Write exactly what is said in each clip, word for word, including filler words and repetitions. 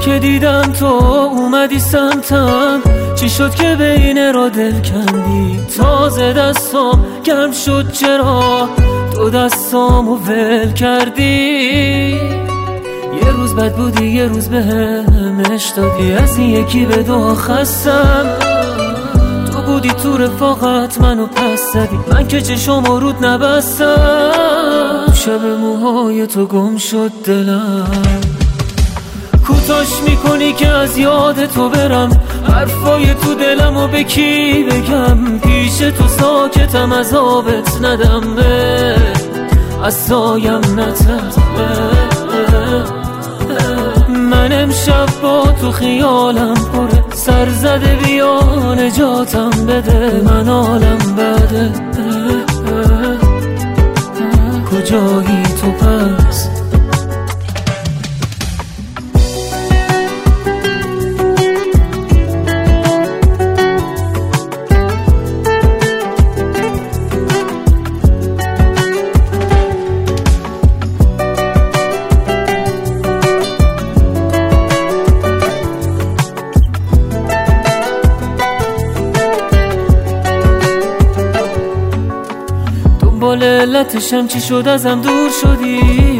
که دیدم تو اومدی سمتم، چی شد که بین را دل کندی؟ تازه دستام گرم شد چرا تو دستامو ول کردی؟ یه روز بد بودی یه روز بهمش دادی، از این یکی به دو خستم. تو بودی تو رفاقت منو پس زدی، من که چشمو رود نبستم. شب موهای تو گم شد دلم، کوتاش میکنی که از یاد تو برم. حرفای تو دلمو به کی بگم؟ پیش تو ساکتم از آبت ندم، از سایم نترسم. من امشب با تو خیالم پره، سر زده بیا نجاتم بده. من حالم بده، کجایی تو پس؟ با لعلتشم چی شد ازم دور شدی؟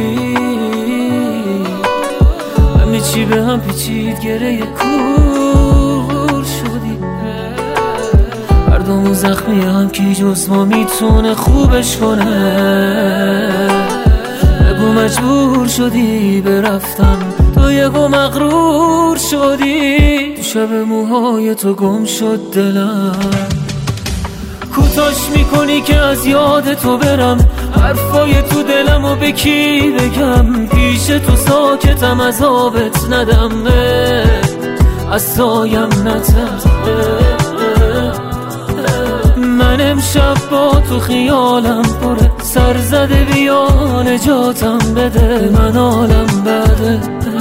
همه چی به هم پیچید گره کور شدی. هر دومون زخمی هم کی جز ما میتونه خوبش کنه؟ بگو مجبور شدی برفتم تو یکو مغرور شدی. تو شب موهای تو گم شد دلم، کوتاش میکنی که از یاد تو برم. حرفای تو دلمو به کی بگم؟ پیش تو ساکتم از آبت ندم، از سایم نترسم. من امشب با تو خیالم پره، سر زده بیا نجاتم بده. من حالم بده،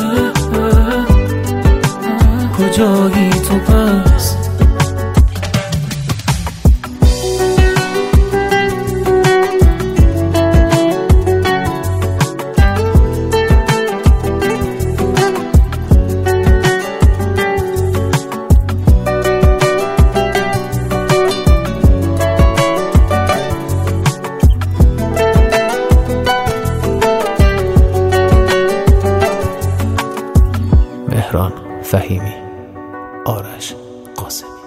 کجایی تو پس؟ مهران فهیمی، آرش قاسمی.